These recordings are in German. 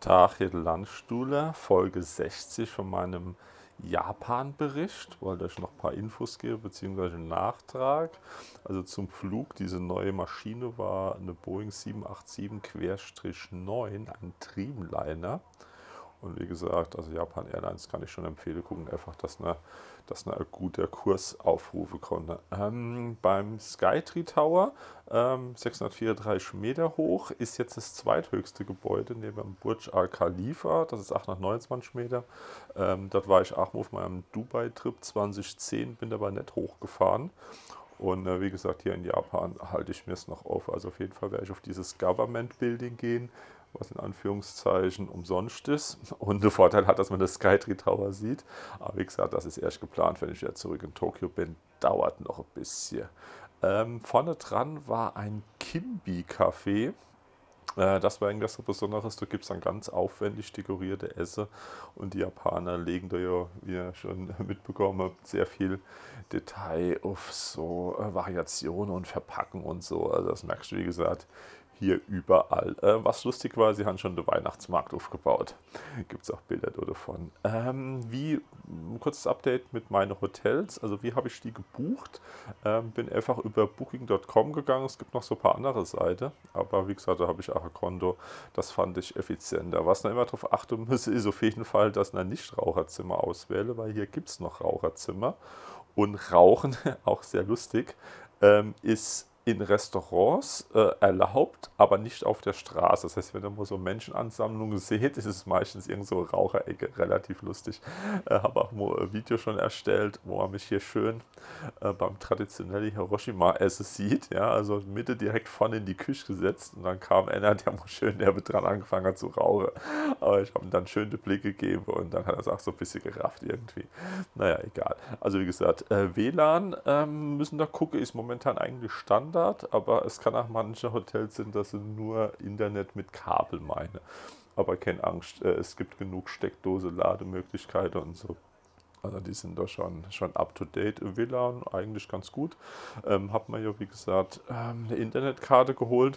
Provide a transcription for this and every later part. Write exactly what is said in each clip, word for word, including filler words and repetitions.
Tag, hier der Landstuhler, Folge sechzig von meinem Japan-Bericht. Wollte euch noch ein paar Infos geben, beziehungsweise einen Nachtrag. Also zum Flug, diese neue Maschine war eine Boeing sieben acht sieben neun, ein Dreamliner. Und wie gesagt, also Japan Airlines kann ich schon empfehlen, gucken einfach, dass eine, dass eine guter Kurs aufrufen konnte. Ähm, beim Skytree Tower, ähm, sechshundertvierunddreißig Meter hoch, ist jetzt das zweithöchste Gebäude neben dem Burj Al Khalifa, das ist achthundertneunundzwanzig Meter. Ähm, dort war ich auch mal auf meinem Dubai-Trip zwanzig zehn, bin aber nicht hochgefahren. Und äh, wie gesagt, hier in Japan halte ich mir es noch auf. Also auf jeden Fall werde ich auf dieses Government Building gehen, was in Anführungszeichen umsonst ist. Und der Vorteil hat, dass man das Skytree Tower sieht. Aber wie gesagt, das ist erst geplant, wenn ich wieder zurück in Tokio bin. Dauert noch ein bisschen. Ähm, vorne dran war ein Kimbi-Café. Äh, Das war irgendwas so Besonderes. Da gibt es dann ganz aufwendig dekorierte Essen. Und die Japaner legen da ja, wie ihr schon mitbekommen habt, sehr viel Detail auf so äh, Variationen und Verpacken und so. Also das merkst du, wie gesagt, hier überall. Äh, was lustig war, sie haben schon den Weihnachtsmarkt aufgebaut. Gibt es auch Bilder davon. Ähm, wie, ein kurzes Update mit meinen Hotels. Also wie habe ich die gebucht? Ähm, bin einfach über booking Punkt com gegangen. Es gibt noch so ein paar andere Seiten. Aber wie gesagt, da habe ich auch ein Konto. Das fand ich effizienter. Was man immer darauf achten muss, ist auf jeden Fall, dass man nicht Raucherzimmer auswähle, weil hier gibt es noch Raucherzimmer. Und Rauchen, auch sehr lustig, ähm, ist in Restaurants äh, erlaubt, aber nicht auf der Straße. Das heißt, wenn ihr mal so Menschenansammlungen seht, ist es meistens irgend so eine Raucherecke. Relativ lustig. Äh, habe auch mal ein Video schon erstellt, wo man mich hier schön äh, beim traditionellen Hiroshima-Essen sieht. Ja, also Mitte direkt vorne in die Küche gesetzt und dann kam einer, der mal schön derbe dran angefangen hat zu rauchen. Aber ich habe ihm dann schön den Blick gegeben und dann hat er es auch so ein bisschen gerafft irgendwie. Naja, egal. Also wie gesagt, äh, W L A N ähm, müssen da gucken, ist momentan eigentlich Standard, aber es kann auch manche Hotels sein, dass sie nur Internet mit Kabel meinen. Aber keine Angst, äh, es gibt genug Steckdose, Lademöglichkeiten und so. Also die sind da schon, schon up to date. W L A N eigentlich ganz gut. Ähm, hab mir ja, wie gesagt, ähm, eine Internetkarte geholt.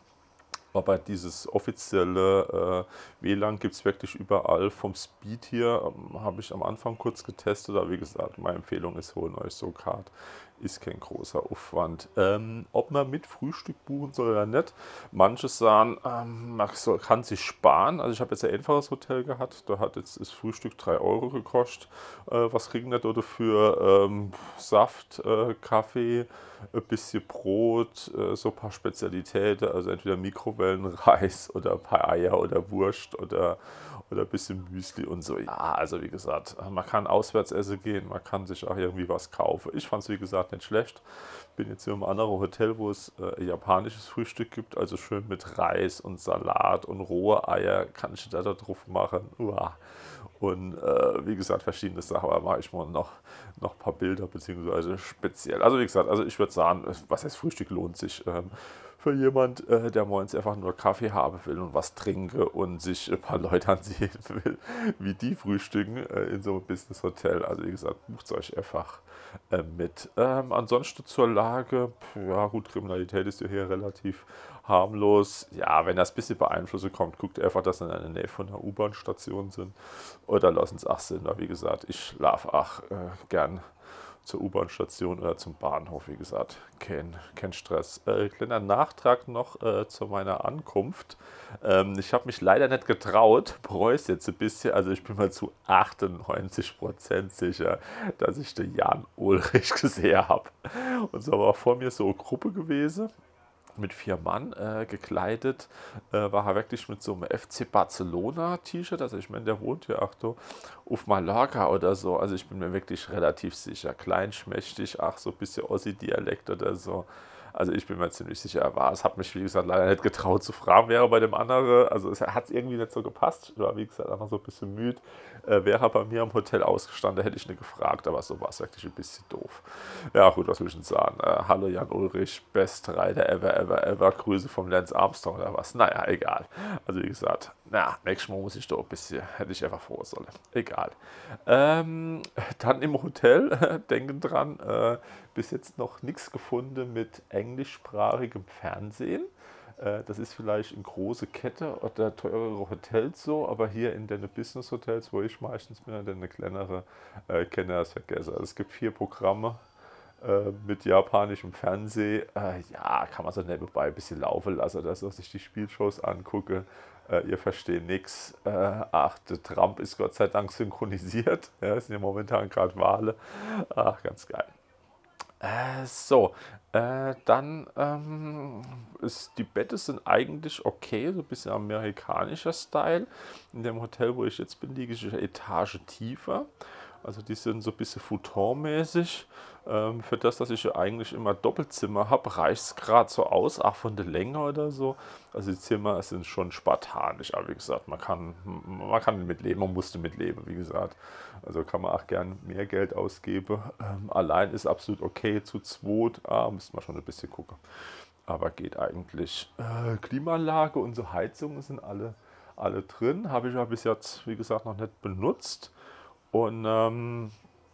Aber dieses offizielle äh, W L A N gibt es wirklich überall. Vom Speed hier ähm, habe ich am Anfang kurz getestet, aber wie gesagt, meine Empfehlung ist, holen euch so Card. Ist kein großer Aufwand. Ähm, ob man mit Frühstück buchen soll oder nicht, manche sagen, ähm, man soll, kann sich sparen. Also ich habe jetzt ein einfaches Hotel gehabt, da hat jetzt das Frühstück drei Euro gekostet. Äh, was kriegen wir da dafür? Ähm, Saft, äh, Kaffee, ein bisschen Brot, äh, so ein paar Spezialitäten, also entweder Mikrowellenreis oder ein paar Eier oder Wurst oder, oder ein bisschen Müsli und so. Ja, also wie gesagt, man kann auswärts essen gehen, man kann sich auch irgendwie was kaufen. Ich fand es wie gesagt nicht schlecht. Bin jetzt hier im anderen Hotel, wo es äh, japanisches Frühstück gibt, also schön mit Reis und Salat und rohe Eier, kann ich da drauf machen. Uah. Und äh, wie gesagt, verschiedene Sachen, aber mache ich mal noch, noch ein paar Bilder, beziehungsweise speziell. Also wie gesagt, also ich würde sagen, was heißt Frühstück lohnt sich. Ähm, für jemand, äh, der morgens einfach nur Kaffee haben will und was trinke und sich ein paar Leute ansehen will, wie die frühstücken äh, in so einem Business-Hotel. Also wie gesagt, bucht euch einfach äh, mit. Ähm, ansonsten zur Lage, pf, ja gut, Kriminalität ist ja hier relativ harmlos. Ja, wenn das ein bisschen beeinflussen kommt, guckt einfach, dass wir in der Nähe von einer U-Bahn-Station sind. Oder lassen es auch sind, weil wie gesagt, ich schlafe auch äh, gern zur U-Bahn-Station oder zum Bahnhof, wie gesagt, kein, kein Stress. Äh, kleiner Nachtrag noch äh, zu meiner Ankunft. Ähm, ich habe mich leider nicht getraut, bereue es jetzt ein bisschen, also ich bin mal zu achtundneunzig Prozent sicher, dass ich den Jan Ulrich gesehen habe. Und so war vor mir so eine Gruppe gewesen mit vier Mann äh, gekleidet, äh, war er wirklich mit so einem F C Barcelona T-Shirt, also ich meine, der wohnt ja auch so auf Mallorca oder so, also ich bin mir wirklich relativ sicher, kleinschmächtig, ach so ein bisschen Ossi-Dialekt oder so, also ich bin mir ziemlich sicher, er war es, hat mich wie gesagt leider nicht getraut zu fragen, wäre bei dem anderen, also es hat irgendwie nicht so gepasst, ich war wie gesagt einfach so ein bisschen müde, äh, wäre bei mir im Hotel ausgestanden, hätte ich nicht gefragt, aber so war es wirklich ein bisschen doof. Ja, gut, was will ich denn sagen? Äh, hallo Jan Ulrich, Best Rider ever, ever, ever. Grüße vom Lance Armstrong oder was? Naja, egal. Also, wie gesagt, na, nächstes Mal muss ich doch ein bisschen, hätte ich einfach vor sollen. Egal. Ähm, dann im Hotel, denken dran, äh, bis jetzt noch nichts gefunden mit englischsprachigem Fernsehen. Äh, das ist vielleicht in große Kette oder teurere Hotels so, aber hier in den Business Hotels, wo ich meistens bin, in den kleinere, äh, kenne das vergessen. Also es gibt vier Programme äh, mit japanischem Fernsehen. Äh, ja, kann man so nebenbei ein bisschen laufen lassen, dass ich sich die Spielshows angucke. Äh, ihr versteht nichts. Äh, ach, der Trump ist Gott sei Dank synchronisiert. Ja, es sind ja momentan gerade Wahlen. Ach, ganz geil. Äh, so, äh, dann ähm, ist, die Betten sind eigentlich okay, so ein bisschen amerikanischer Style. In dem Hotel, wo ich jetzt bin, liege ich eine Etage tiefer. Also die sind so ein bisschen futonmäßig. Ähm, für das, dass ich ja eigentlich immer Doppelzimmer habe, reicht es gerade so aus, auch von der Länge oder so. Also die Zimmer sind schon spartanisch, aber wie gesagt, man kann, man kann mitleben, man musste mitleben, wie gesagt. Also kann man auch gern mehr Geld ausgeben. Ähm, allein ist absolut okay, zu zweit, ah, müsste man schon ein bisschen gucken. Aber geht eigentlich. Äh, Klimaanlage und so Heizungen sind alle, alle drin. Habe ich ja bis jetzt, wie gesagt, noch nicht benutzt. Und ähm,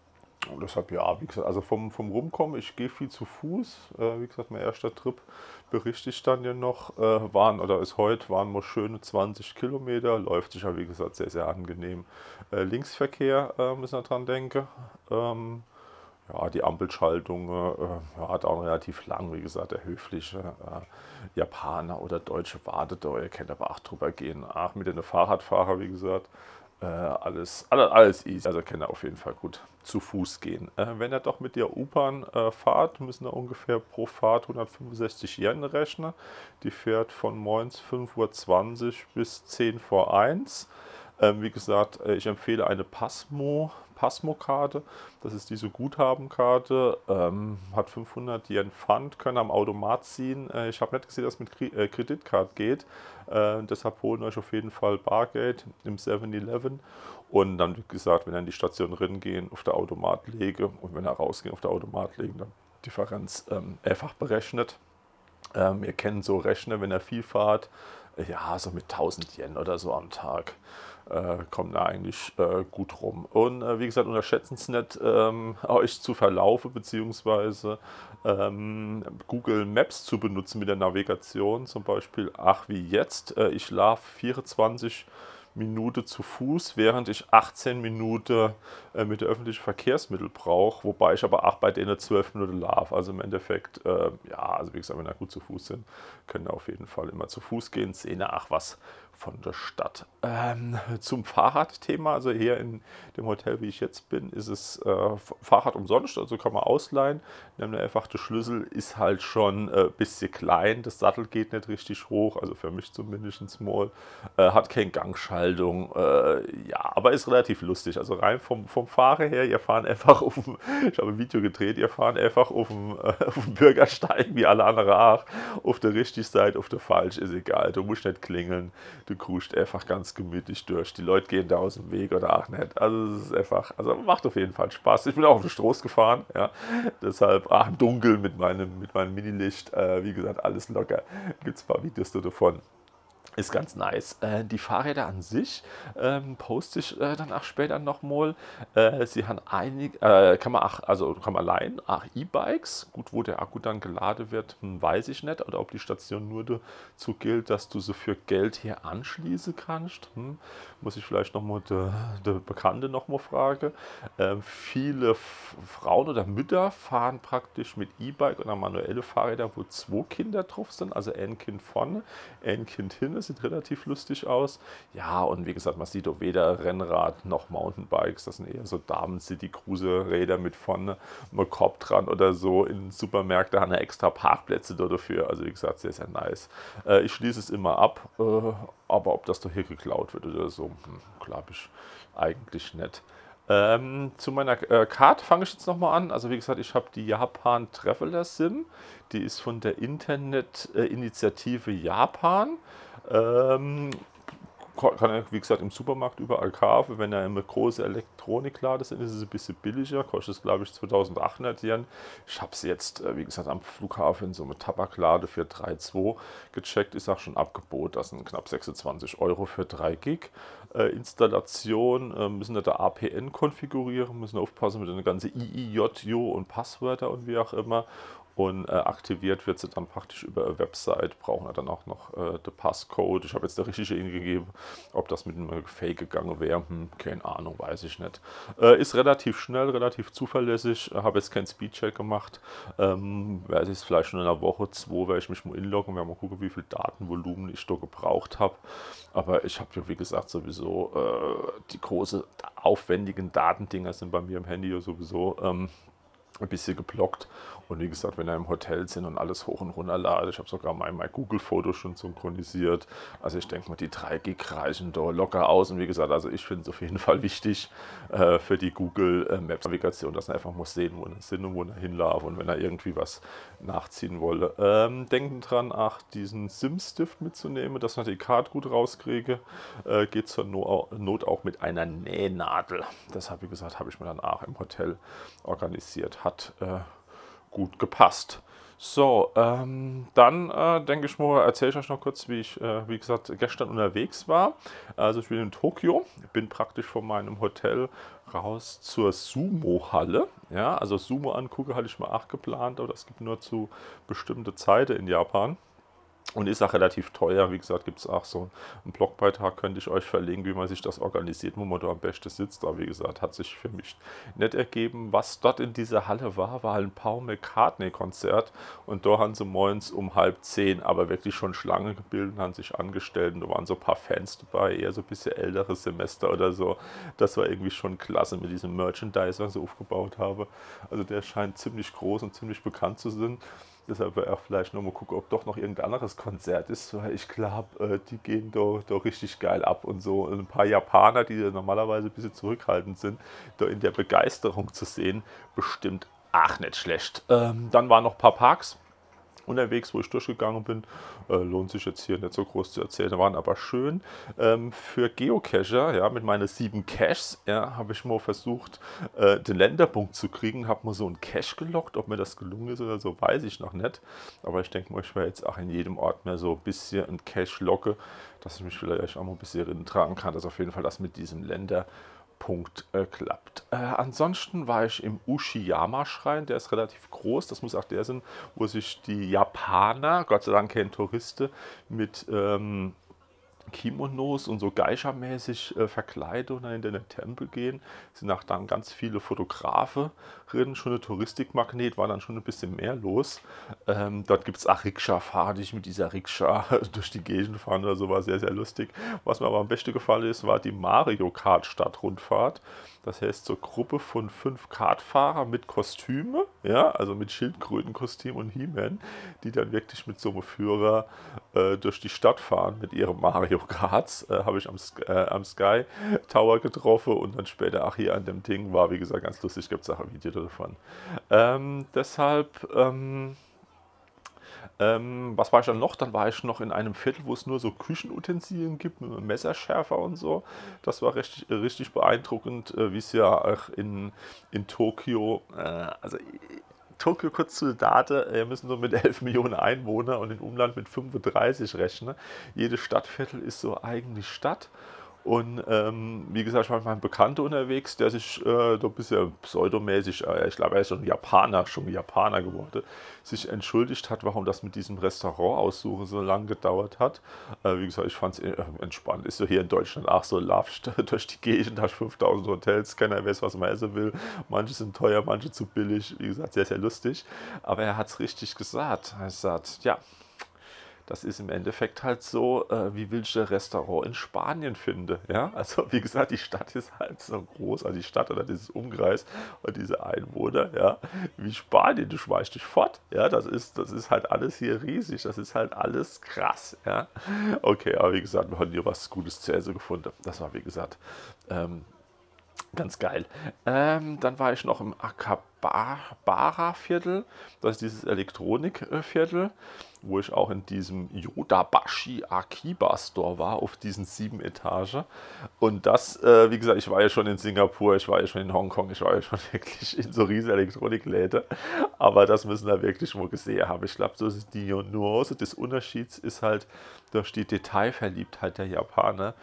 deshalb ja, wie gesagt, also vom, vom Rumkommen, ich gehe viel zu Fuß. Äh, wie gesagt, mein erster Trip berichte ich dann ja noch. Äh, waren, oder ist heute, waren nur schöne zwanzig Kilometer. Läuft sich ja, wie gesagt, sehr, sehr angenehm. Äh, Linksverkehr äh, müssen wir dran denken. Ähm, ja, die Ampelschaltung äh, ja, hat auch relativ lang, wie gesagt, der höfliche äh, Japaner oder Deutsche wartet da, ihr könnt aber auch drüber gehen. Ach, mit den Fahrradfahrer, wie gesagt, äh, alles, alles, alles easy. Also kann er auf jeden Fall gut zu Fuß gehen. Äh, wenn er doch mit der U-Bahn äh, fahrt, müssen er ungefähr pro Fahrt hundertfünfundsechzig Yen rechnen. Die fährt von morgens fünf Uhr zwanzig bis zehn vor eins. Ähm, wie gesagt, äh, ich empfehle eine Passmo, Passmo-Karte. Das ist diese Guthabenkarte. Ähm, hat fünfhundert Yen Pfand, können am Automat ziehen. Äh, ich habe nicht gesehen, dass es mit Kri äh, Kreditkarte geht. Äh, deshalb holen euch auf jeden Fall Bargeld im seven eleven. Und dann, wie gesagt, wenn ihr in die Station drin gehen, auf der Automat lege und wenn ihr rausgehen, auf der Automat legen, dann Differenz ähm, einfach berechnet. Ähm, ihr kennt so Rechner, wenn ihr viel fahrt, ja, so mit tausend Yen oder so am Tag äh, kommt da eigentlich äh, gut rum. Und äh, wie gesagt, unterschätzen es nicht, ähm, euch zu verlaufen, beziehungsweise ähm, Google Maps zu benutzen mit der Navigation. Zum Beispiel, ach wie jetzt, äh, ich laufe vierundzwanzig Minuten zu Fuß, während ich achtzehn Minuten äh, mit den öffentlichen Verkehrsmitteln brauche, wobei ich aber auch bei denen zwölf Minuten laufe. Also im Endeffekt, äh, ja, also wie gesagt, wenn ihr gut zu Fuß sind, können ihr auf jeden Fall immer zu Fuß gehen, sehen ach was von der Stadt. Ähm, zum Fahrradthema, also hier in dem Hotel, wie ich jetzt bin, ist es äh, Fahrrad umsonst, also kann man ausleihen. Nämlich einfach der Schlüssel ist halt schon ein äh, bisschen klein, das Sattel geht nicht richtig hoch, also für mich zumindest mal. Äh, hat keine Gangschaltung, äh, ja, aber ist relativ lustig. Also rein vom, vom Fahrer her, ihr fahren einfach auf dem, ich habe ein Video gedreht, ihr fahren einfach auf dem, äh, auf dem Bürgersteig, wie alle anderen auch, auf der richtigen Seite, auf der falsch, ist egal, du musst nicht klingeln. Du kruscht einfach ganz gemütlich durch. Die Leute gehen da aus dem Weg oder auch nicht. Also es ist einfach, also macht auf jeden Fall Spaß. Ich bin auch auf den Stroß gefahren, ja. Deshalb, ach, im Dunkeln mit meinem, mit meinem Minilicht, äh, wie gesagt, alles locker. Gibt es ein paar Videos davon. Ist ganz nice. Äh, die Fahrräder an sich ähm, poste ich äh, dann auch später nochmal. Äh, sie haben einige, äh, kann man auch, also kann man leihen, auch E-Bikes. Gut, wo der Akku dann geladen wird, hm, weiß ich nicht. Oder ob die Station nur dazu gilt, dass du sie für Geld hier anschließen kannst. Hm. Muss ich vielleicht nochmal der de Bekannte nochmal fragen. Ähm, viele F Frauen oder Mütter fahren praktisch mit E-Bike oder manuelle Fahrräder, wo zwei Kinder drauf sind. Also ein Kind vorne, ein Kind hinten. Sieht relativ lustig aus. Ja, und wie gesagt, man sieht auch weder Rennrad noch Mountainbikes. Das sind eher so Damen-City-Cruiser-Räder mit vorne einem Korb dran oder so. In Supermärkten haben wir extra Parkplätze dafür. Also wie gesagt, sehr, sehr nice. Äh, ich schließe es immer ab, äh, aber ob das doch hier geklaut wird oder so, hm, glaube ich eigentlich nicht. Ähm, zu meiner äh, Card fange ich jetzt nochmal an. Also wie gesagt, ich habe die Japan Traveler SIM. Die ist von der Internetinitiative Japan. Ähm, kann er, wie gesagt, im Supermarkt überall kaufen. Wenn er im großen Elektronikladen sind, ist es ein bisschen billiger. Kostet es, glaube ich, zweitausendachthundert Yen. Ich habe es jetzt, äh, wie gesagt, am Flughafen in so einem Tabaklade für drei Komma zwei gecheckt. Ist auch schon Abgebot. Das sind knapp sechsundzwanzig Euro für drei Gig. Äh, Installation, äh, müssen wir da A P N konfigurieren, müssen aufpassen mit den ganzen I I J J und Passwörter und wie auch immer. und äh, aktiviert wird sie dann praktisch über eine Website, brauchen wir dann auch noch äh, den Passcode. Ich habe jetzt der richtige eingegeben, ob das mit einem Fake gegangen wäre, hm, keine Ahnung, weiß ich nicht. Äh, ist relativ schnell, relativ zuverlässig, habe jetzt keinen Speedcheck gemacht, ähm, werde ich es vielleicht schon in einer Woche, zwei, werde ich mich mal inloggen, werde mal gucken, wie viel Datenvolumen ich da gebraucht habe. Aber ich habe ja, wie gesagt, sowieso äh, die großen, aufwendigen Datendinger sind bei mir im Handy ja sowieso ähm, ein bisschen geblockt. Und wie gesagt, wenn wir im Hotel sind und alles hoch und runter lade, ich habe sogar mein, mein Google-Foto schon synchronisiert. Also ich denke mal, die drei Gig reichen da locker aus. Und wie gesagt, also ich finde es auf jeden Fall wichtig äh, für die Google äh, Maps Navigation, dass man einfach muss sehen, wo wir sind und wo wir hinlaufen und wenn er irgendwie was nachziehen wolle. Ähm, denken dran, ach, diesen SIM-Stift mitzunehmen, dass man die Karte gut rauskriege. Äh, geht zur no Not auch mit einer Nähnadel. Deshalb, wie gesagt, habe ich mir dann auch im Hotel organisiert. Hat äh, gut gepasst. So, ähm, dann äh, denke ich mal, erzähle ich euch noch kurz, wie ich, äh, wie gesagt, gestern unterwegs war. Also ich bin in Tokio, bin praktisch von meinem Hotel raus zur Sumo-Halle. Ja, also Sumo angucke hatte ich mal auch geplant, aber das gibt nur zu bestimmten Zeiten in Japan. Und ist auch relativ teuer. Wie gesagt, gibt es auch so einen Blogbeitrag, könnte ich euch verlinken, wie man sich das organisiert, wo man da am besten sitzt. Aber wie gesagt, hat sich für mich nicht ergeben. Was dort in dieser Halle war, war ein Paul McCartney-Konzert. Und da haben sie morgens um halb zehn aber wirklich schon Schlange gebildet, haben sich angestellt. Und da waren so ein paar Fans dabei, eher so ein bisschen älteres Semester oder so. Das war irgendwie schon klasse mit diesem Merchandise, was ich aufgebaut habe. Also der scheint ziemlich groß und ziemlich bekannt zu sein. Deshalb werde ich auch vielleicht nochmal gucken, ob doch noch irgendein anderes Konzert ist, weil ich glaube, die gehen da, da richtig geil ab und so. Ein paar Japaner, die normalerweise ein bisschen zurückhaltend sind, da in der Begeisterung zu sehen, bestimmt ach nicht schlecht. Ähm, dann waren noch ein paar Parks unterwegs, wo ich durchgegangen bin. Äh, lohnt sich jetzt hier nicht so groß zu erzählen, waren aber schön. Ähm, für Geocacher, ja, mit meinen sieben Caches, ja, habe ich mal versucht, äh, den Länderpunkt zu kriegen, habe mal so einen Cache gelockt. Ob mir das gelungen ist oder so, weiß ich noch nicht. Aber ich denke mal, ich werde jetzt auch in jedem Ort mehr so ein bisschen einen Cache locke, dass ich mich vielleicht auch mal ein bisschen erinnern tragen kann, dass auf jeden Fall das mit diesem Länder Punkt äh, klappt. Äh, ansonsten war ich im Ushiyama-Schrein, der ist relativ groß, das muss auch der sein, wo sich die Japaner, Gott sei Dank kein Touristen, mit ähm, Kimonos und so Geisha-mäßig äh, verkleiden und dann in den Tempel gehen. Es sind auch dann ganz viele Fotografen drin, schon ein Touristikmagnet, war dann schon ein bisschen mehr los. Ähm, dort gibt es auch Rikscha-Fahrer, die ich mit dieser Rikscha durch die Gegend fahren oder so, war sehr, sehr lustig. Was mir aber am besten gefallen ist, war die Mario Kart Stadtrundfahrt. Das heißt, so eine Gruppe von fünf Kartfahrern mit Kostüme, ja, also mit Schildkrötenkostüm und He-Man, die dann wirklich mit so einem Führer äh, durch die Stadt fahren mit ihrem Mario Karts. Äh, habe ich am, äh, am Sky Tower getroffen und dann später auch hier an dem Ding. War, wie gesagt, ganz lustig, gibt es auch ein Video davon. Ähm, deshalb... Ähm, Ähm, was war ich dann noch? Dann war ich noch in einem Viertel, wo es nur so Küchenutensilien gibt, mit einem Messerschärfer und so. Das war richtig, richtig beeindruckend, äh, wie es ja auch in, in Tokio, äh, also Tokio kurz zu der Date, wir müssen so mit elf Millionen Einwohnern und im Umland mit fünfunddreißig rechnen. Jedes Stadtviertel ist so eigentlich Stadt. Und ähm, wie gesagt, ich war mit meinem Bekannten unterwegs, der sich äh, da ein bisschen pseudomäßig, äh, ich glaube, er ist schon Japaner, schon Japaner geworden, sich entschuldigt hat, warum das mit diesem Restaurant aussuchen so lange gedauert hat. Äh, wie gesagt, ich fand es äh, entspannt. Ist so hier in Deutschland auch so, laufst durch die Gegend, hast fünftausend Hotels, keiner weiß, was man essen will. Manche sind teuer, manche zu billig. Wie gesagt, sehr, sehr lustig. Aber er hat es richtig gesagt. Er hat gesagt, ja, das ist im Endeffekt halt so, äh, wie will ich ein Restaurant in Spanien finde. Ja? Also wie gesagt, die Stadt ist halt so groß, also die Stadt oder dieses Umkreis und diese Einwohner, ja, wie Spanien, du schmeißt dich fort. Ja? Das ist, das ist halt alles hier riesig, das ist halt alles krass. Ja? Okay, aber wie gesagt, wir haben hier was Gutes zu essen gefunden. Das war wie gesagt ähm, ganz geil. Ähm, dann war ich noch im Akihabara-Viertel, das ist dieses Elektronikviertel, wo ich auch in diesem Yodobashi Akiba Store war, auf diesen sieben Etagen. Und das, äh, wie gesagt, ich war ja schon in Singapur, ich war ja schon in Hongkong, ich war ja schon wirklich in so riesen Elektronikläden. Aber das müssen wir wirklich mal gesehen haben. Ich glaube, so ist die Nuance des Unterschieds ist halt durch die Detailverliebtheit der Japaner.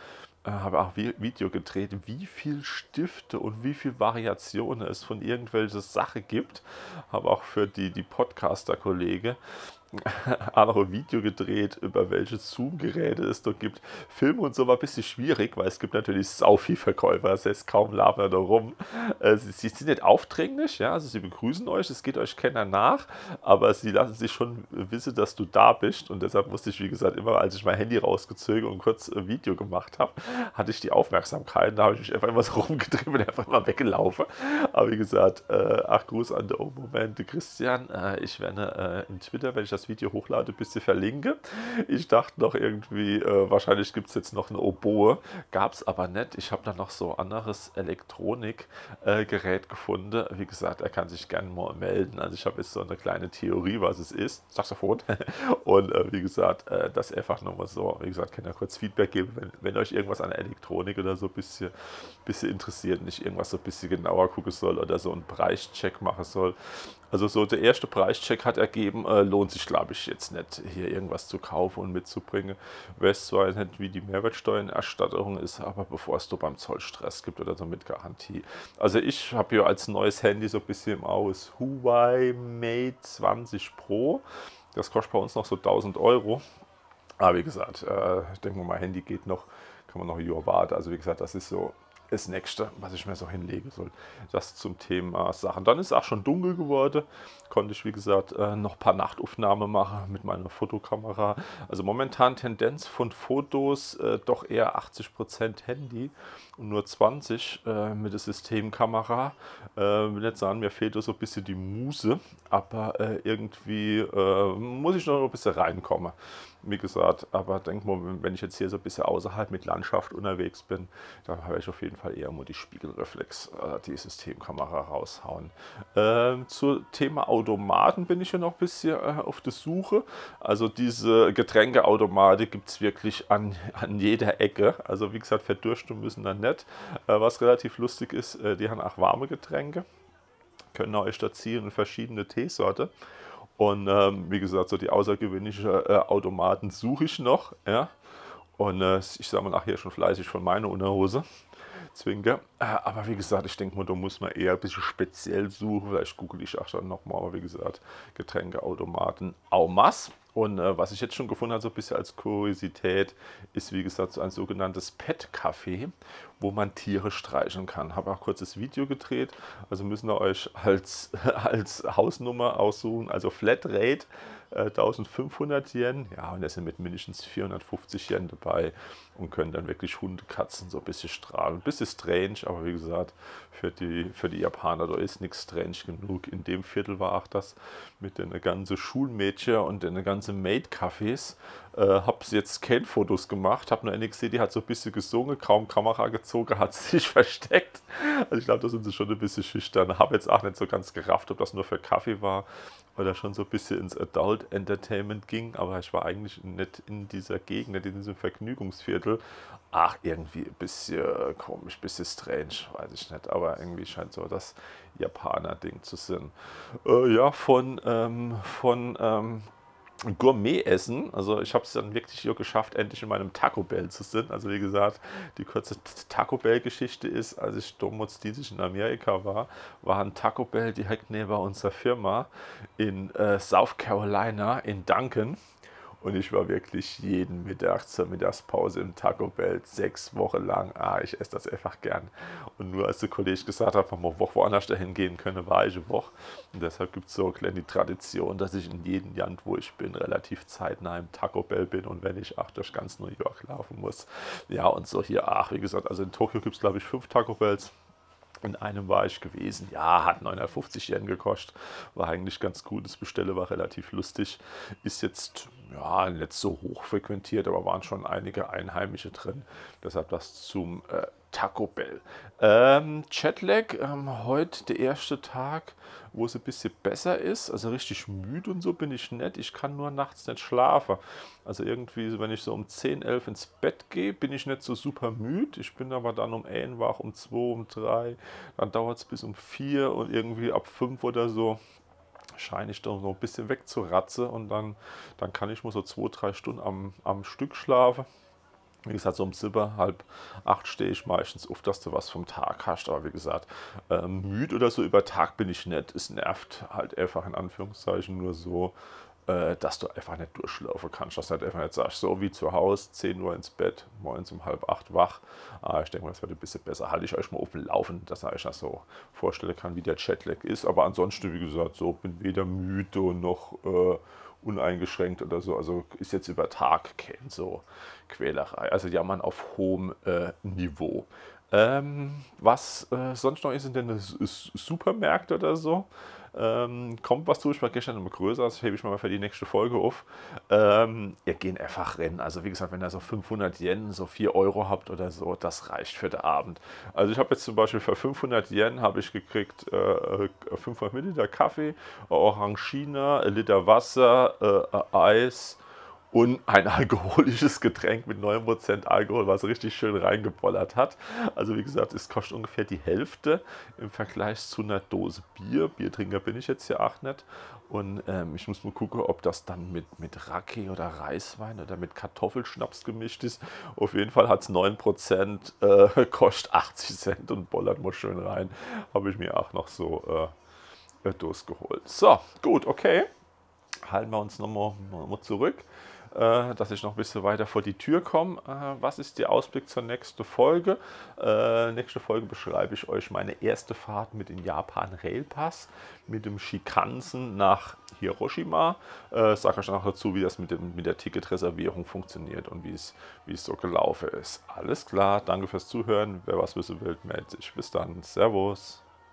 äh, habe auch Vi- Video gedreht, wie viel Stifte und wie viel Variationen es von irgendwelcher Sache gibt. Habe auch für die, die Podcaster-Kollege auch noch ein Video gedreht, über welche Zoom-Geräte es dort gibt. Filme und so war ein bisschen schwierig, weil es gibt natürlich sau viel Verkäufer, das heißt kaum labern da rum. Äh, sie, sie sind nicht aufdringlich, ja, also sie begrüßen euch, es geht euch keiner nach, aber sie lassen sich schon wissen, dass du da bist und deshalb musste ich, wie gesagt, immer, als ich mein Handy rausgezogen und kurz ein Video gemacht habe, hatte ich die Aufmerksamkeit, da habe ich mich einfach immer so rumgedreht und einfach mal weggelaufen. Aber wie gesagt, äh, ach, Gruß an der Momente Christian, äh, ich werde äh, in Twitter, wenn ich das Video hochlade, ein bisschen verlinke. Ich dachte noch irgendwie, äh, wahrscheinlich gibt es jetzt noch eine Oboe, gab es aber nicht. Ich habe dann noch so anderes Elektronikgerät gefunden. Wie gesagt, er kann sich gerne mal melden. Also ich habe jetzt so eine kleine Theorie, was es ist. Saxophon. Und äh, wie gesagt, äh, das einfach nochmal so. Wie gesagt, kann ja kurz Feedback geben, wenn, wenn euch irgendwas an Elektronik oder so ein bisschen, bisschen interessiert und ich irgendwas so ein bisschen genauer gucken soll oder so einen Preischeck machen soll. Also so der erste Preischeck hat ergeben, äh, lohnt sich glaube ich jetzt nicht, hier irgendwas zu kaufen und mitzubringen. Weiß zwar nicht, wie die Mehrwertsteuererstattung ist, aber bevor es da beim Zoll Stress gibt oder so mit Garantie. Also ich habe hier als neues Handy so ein bisschen im Auge das Huawei Mate zwanzig Pro. Das kostet bei uns noch so tausend Euro. Aber wie gesagt, äh, ich denke mal, Handy geht noch, kann man noch ein Jahr warten. Also wie gesagt, das ist so das Nächste, was ich mir so hinlegen soll. Das zum Thema Sachen. Dann ist es auch schon dunkel geworden. Konnte ich, wie gesagt, äh, noch ein paar Nachtaufnahmen machen mit meiner Fotokamera. Also momentan Tendenz von Fotos äh, doch eher achtzig Prozent Handy und nur zwanzig äh, mit der Systemkamera. Äh, will nicht sagen, mir fehlt so ein bisschen die Muse, aber äh, irgendwie äh, muss ich noch ein bisschen reinkommen. Wie gesagt, aber denk mal, wenn ich jetzt hier so ein bisschen außerhalb mit Landschaft unterwegs bin, dann habe ich auf jeden Fall eher mal die Spiegelreflex, äh, die Systemkamera raushauen. Ähm, zum Thema Automaten bin ich ja noch ein bisschen äh, auf der Suche. Also diese Getränkeautomate gibt es wirklich an, an jeder Ecke. Also wie gesagt, verdursten müssen dann nicht. Äh, was relativ lustig ist, äh, die haben auch warme Getränke. Können ihr euch da ziehen in verschiedene Teesorte. Und ähm, wie gesagt, so die außergewöhnlichen äh, Automaten suche ich noch. Ja? Und äh, ich sage mal nachher schon fleißig von meiner Unterhose. Zwinker. Äh, aber wie gesagt, ich denke mal, da muss man eher ein bisschen speziell suchen. Vielleicht google ich auch dann nochmal, aber wie gesagt, Getränkeautomaten en masse. Und äh, was ich jetzt schon gefunden habe, so ein bisschen als Kuriosität, ist wie gesagt so ein sogenanntes Pet-Café, wo man Tiere streicheln kann. Habe auch kurz das Video gedreht, also müssen ihr euch als, als Hausnummer aussuchen, also Flatrate äh, eintausendfünfhundert Yen, ja, und da sind mit mindestens vierhundertfünfzig Yen dabei und können dann wirklich Hunde, Katzen so ein bisschen strahlen. Ein bisschen strange, aber wie gesagt, für die, für die Japaner, da ist nichts strange genug. In dem Viertel war auch das mit den ganzen Schulmädchen und den ganzen Maid-Cafés. Äh, habe jetzt Scan-Fotos gemacht, habe nur eine gesehen, die hat so ein bisschen gesungen, kaum Kamera gezogen, hat sich versteckt. Also ich glaube, da sind sie schon ein bisschen schüchtern. Habe jetzt auch nicht so ganz gerafft, ob das nur für Kaffee war oder schon so ein bisschen ins Adult Entertainment ging, aber ich war eigentlich nicht in dieser Gegend, nicht in diesem Vergnügungsviertel. Ach, irgendwie ein bisschen komisch, ein bisschen strange, weiß ich nicht, aber irgendwie scheint so das Japaner-Ding zu sein. Äh, ja, von, ähm, von ähm, Gourmet-Essen. Also ich habe es dann wirklich hier geschafft, endlich in meinem Taco Bell zu sein. Also wie gesagt, die kurze Taco Bell-Geschichte ist, als ich damals dieses in Amerika war, war ein Taco Bell direkt neben unserer Firma in äh, South Carolina in Duncan. Und ich war wirklich jeden Mittag zur Mittagspause im Taco Bell sechs Wochen lang. Ah, ich esse das einfach gern. Und nur als der Kollege gesagt hat, man mal Woche woanders dahin gehen könne, war ich eine Woche. Und deshalb gibt es so eine kleine Tradition, dass ich in jedem Land, wo ich bin, relativ zeitnah im Taco Bell bin. Und wenn ich auch durch ganz New York laufen muss. Ja, und so hier, ach, wie gesagt, also in Tokio gibt es, glaube ich, fünf Taco Bells. In einem war ich gewesen, ja, hat neunhundertfünfzig Yen gekostet, war eigentlich ganz gut, das Bestelle war relativ lustig, ist jetzt ja nicht so hoch frequentiert, aber waren schon einige Einheimische drin, deshalb das zum äh, Taco Bell. Ähm, Jetlag, ähm, heute der erste Tag, wo es ein bisschen besser ist, also richtig müde und so bin ich nicht, ich kann nur nachts nicht schlafen. Also irgendwie, wenn ich so um zehn, elf ins Bett gehe, bin ich nicht so super müde, ich bin aber dann um eins wach, um zwei, um drei, dann dauert es bis um vier und irgendwie ab fünf oder so scheine ich dann so ein bisschen wegzuratzen und dann, dann kann ich nur so zwei, drei Stunden am, am Stück schlafen. Wie gesagt, so um sieben, halb acht stehe ich meistens auf, dass du was vom Tag hast. Aber wie gesagt, ähm, müde oder so über Tag bin ich nicht. Es nervt halt einfach in Anführungszeichen nur so, äh, dass du einfach nicht durchschlafen kannst. Dass du halt einfach nicht sagst, so wie zu Hause, zehn Uhr ins Bett, morgens um halb acht wach. Ah, ich denke mal, das wird ein bisschen besser. Halte ich euch mal auf dem Laufen, dass ich euch das so vorstellen kann, wie der Jetlag ist. Aber ansonsten, wie gesagt, so bin weder müde noch äh, uneingeschränkt oder so. Also ist jetzt über Tag kein so Quälerei. Also jammern auf hohem äh, Niveau. Ähm, was äh, sonst noch ist, sind denn S- S- Supermärkte oder so? Ähm, kommt was zu, ich war gestern immer größer, das hebe ich mal für die nächste Folge auf. Ähm, ihr gehen einfach rennen. Also wie gesagt, wenn ihr so fünfhundert Yen, so vier Euro habt oder so, das reicht für den Abend. Also ich habe jetzt zum Beispiel für fünfhundert Yen habe ich gekriegt äh, fünfhundert Milliliter Kaffee, Orangina, ein Liter Wasser, äh, Eis und ein alkoholisches Getränk mit neun Prozent Alkohol, was richtig schön reingebollert hat. Also wie gesagt, es kostet ungefähr die Hälfte im Vergleich zu einer Dose Bier. Biertrinker bin ich jetzt ja auch nicht. Und ähm, ich muss mal gucken, ob das dann mit, mit Raki oder Reiswein oder mit Kartoffelschnaps gemischt ist. Auf jeden Fall hat es neun Prozent, äh, kostet achtzig Cent und bollert mal schön rein. Habe ich mir auch noch so äh, durchgeholt. So, gut, okay. Halten wir uns nochmal noch mal zurück, äh, dass ich noch ein bisschen weiter vor die Tür komme. Äh, was ist der Ausblick zur nächsten Folge? Äh, nächste Folge beschreibe ich euch meine erste Fahrt mit dem Japan Rail Pass, mit dem Shinkansen nach Hiroshima. Äh, sage euch noch dazu, wie das mit, dem, mit der Ticketreservierung funktioniert und wie es, wie es so gelaufen ist. Alles klar, danke fürs Zuhören. Wer was wissen will, meldet sich. Bis dann. Servus.